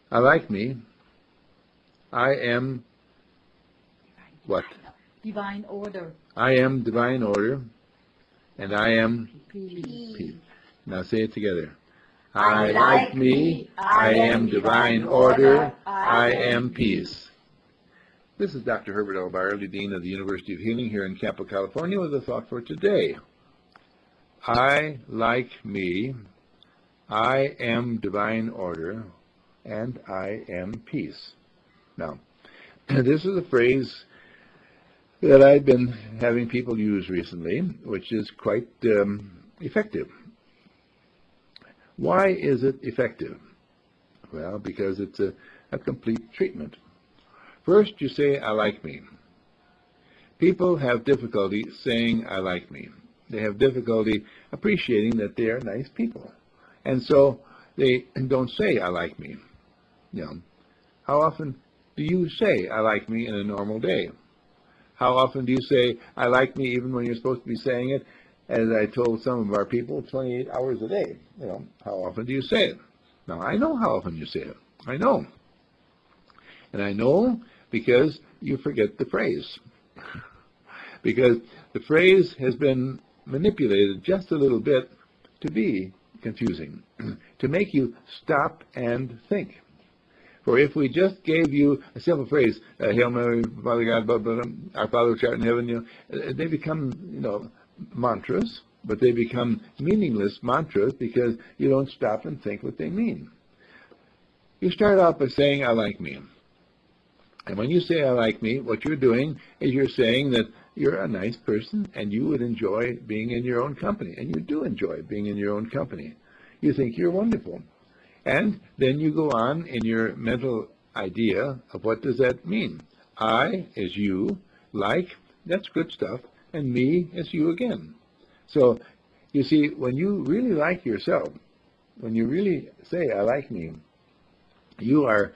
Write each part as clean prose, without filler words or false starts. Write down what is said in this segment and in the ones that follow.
I like me. I am what? Divine order. I am divine order, and I am Peace. peace. Now say it together. I like me. I am divine order. I am peace. This is Dr. Herbert L. Byerly, Dean of the University of Healing here in Campo, California, with a thought for today. I like me. I am divine order, and I am peace. Now, this is a phrase that I've been having people use recently, which is quite effective. Why is it effective? Well, because it's a complete treatment. First, you say, I like me. People have difficulty saying, I like me. They have difficulty appreciating that they are nice people. And so they don't say, I like me. You know, how often do you say, I like me in a normal day? How often do you say, I like me even when you're supposed to be saying it, as I told some of our people, 28 hours a day? You know, how often do you say it? Now, I know how often you say it. I know. And I know because you forget the phrase. Because the phrase has been manipulated just a little bit to be confusing, to make you stop and think. For if we just gave you a simple phrase, Hail Mary, Father God, blah, blah, blah, our Father which art in heaven, you know, they become, mantras, but they become meaningless mantras because you don't stop and think what they mean. You start out by saying, I like me. And when you say, I like me, what you're doing is you're saying that you're a nice person and you would enjoy being in your own company. And you do enjoy being in your own company. You think you're wonderful. And then you go on in your mental idea of what does that mean. I is you, like, that's good stuff, and me is you again. So, you see, when you really like yourself, when you really say, I like me, you are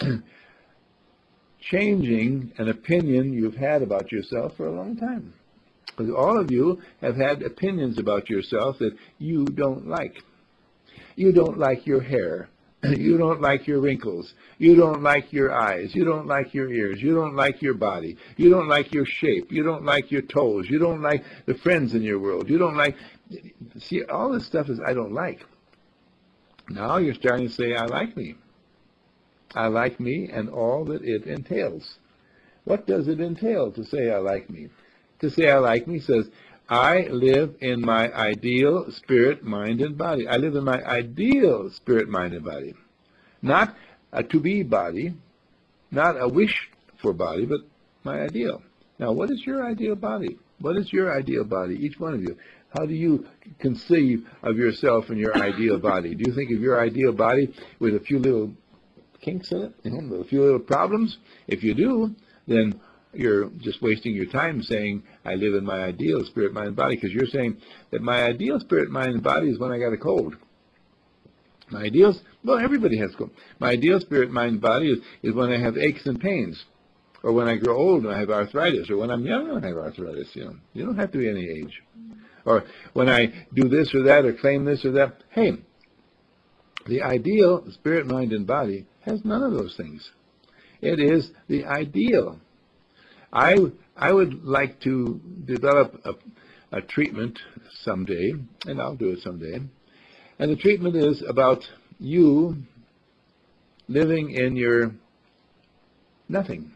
changing an opinion you've had about yourself for a long time. Because all of you have had opinions about yourself that you don't like. You don't like your hair. You don't like your wrinkles. You don't like your eyes. You don't like your ears. You don't like your body. You don't like your shape. You don't like your toes. You don't like the friends in your world. You don't like... See, all this stuff is I don't like. Now you're starting to say, I like me. I like me and all that it entails. What does it entail to say I like me? To say I like me says, I live in my ideal spirit, mind, and body. I live in my ideal spirit, mind, and body. Not a to-be body, not a wish-for body, but my ideal. Now, what is your ideal body? What is your ideal body, each one of you? How do you conceive of yourself and your ideal body? Do you think of your ideal body with a few little kinks in it, with a few little problems? If you do, then you're just wasting your time saying, I live in my ideal spirit, mind, and body, because you're saying that my ideal spirit, mind, and body is when I got a cold. My ideals, well, everybody has cold. My ideal spirit, mind, and body is when I have aches and pains, or when I grow old and I have arthritis, or when I'm young and I have arthritis. You don't have to be any age. Or when I do this or that, or claim this or that. Hey, the ideal spirit, mind, and body has none of those things. It is the ideal. I would like to develop a treatment someday, and I'll do it someday. And the treatment is about you living in your nothing.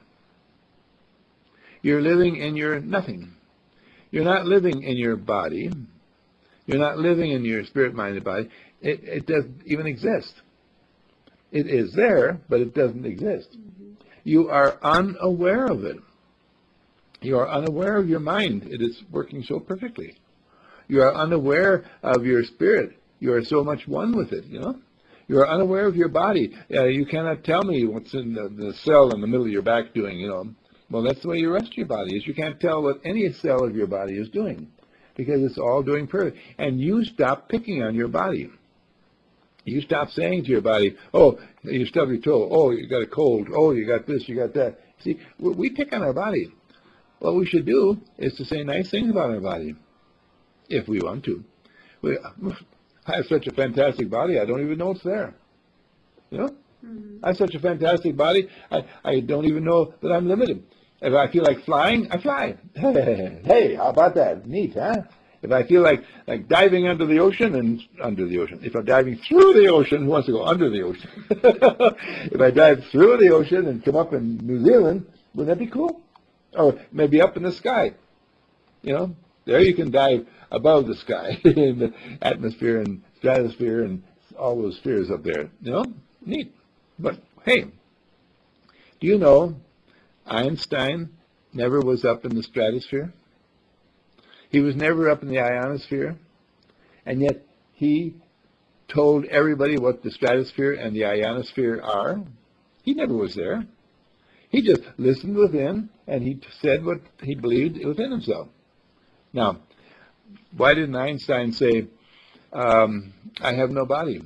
You're living in your nothing. You're not living in your body. You're not living in your spirit, mind, and body. It doesn't even exist. It is there, but it doesn't exist. You are unaware of it. You are unaware of your mind. It is working so perfectly. You are unaware of your spirit. You are so much one with it, You are unaware of your body. You cannot tell me what's in the cell in the middle of your back doing, Well, that's the way the rest of your body is. You can't tell what any cell of your body is doing because it's all doing perfect. And you stop picking on your body. You stop saying to your body, oh, you stub your toe. Oh, you got a cold. Oh, you got this, you got that. See, we pick on our body. What we should do is to say nice things about our body, if we want to. I have such a fantastic body, I don't even know it's there. I have such a fantastic body, I don't even know that I'm limited. If I feel like flying, I fly. Hey, how about that? Neat, huh? If I feel like diving under the ocean, if I'm diving through the ocean, who wants to go under the ocean? If I dive through the ocean and come up in New Zealand, wouldn't that be cool? Or maybe up in the sky. You know, there you can dive above the sky in the atmosphere and stratosphere and all those spheres up there. You know, neat. But hey, do you know Einstein never was up in the stratosphere? He was never up in the ionosphere, and yet he told everybody what the stratosphere and the ionosphere are. He never was there. He just listened within, and he said what he believed within himself. Now, why didn't Einstein say, I have no body?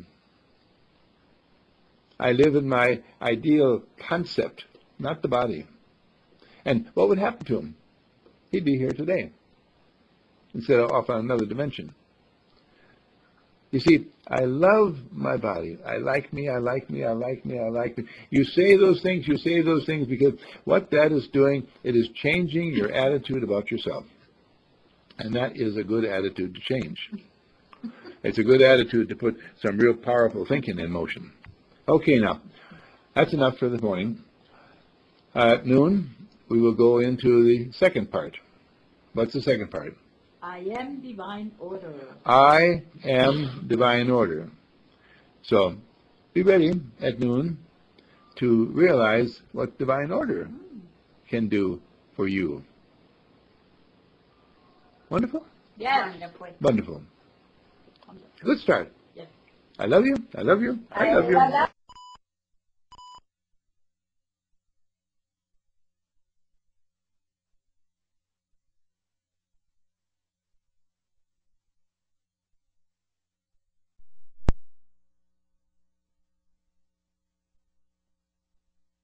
I live in my ideal concept, not the body. And what would happen to him? He'd be here today, instead of off on another dimension. You see, I love my body. I like me, I like me, I like me, I like me. You say those things because what that is doing, it is changing your attitude about yourself. And that is a good attitude to change. It's a good attitude to put some real powerful thinking in motion. Okay, now, that's enough for this morning. At noon, we will go into the second part. What's the second part? I am divine order. I am divine order. So, be ready at noon to realize what divine order can do for you. Wonderful? Yes. Wonderful. Good start. Yes. I love you. I love you. I love you.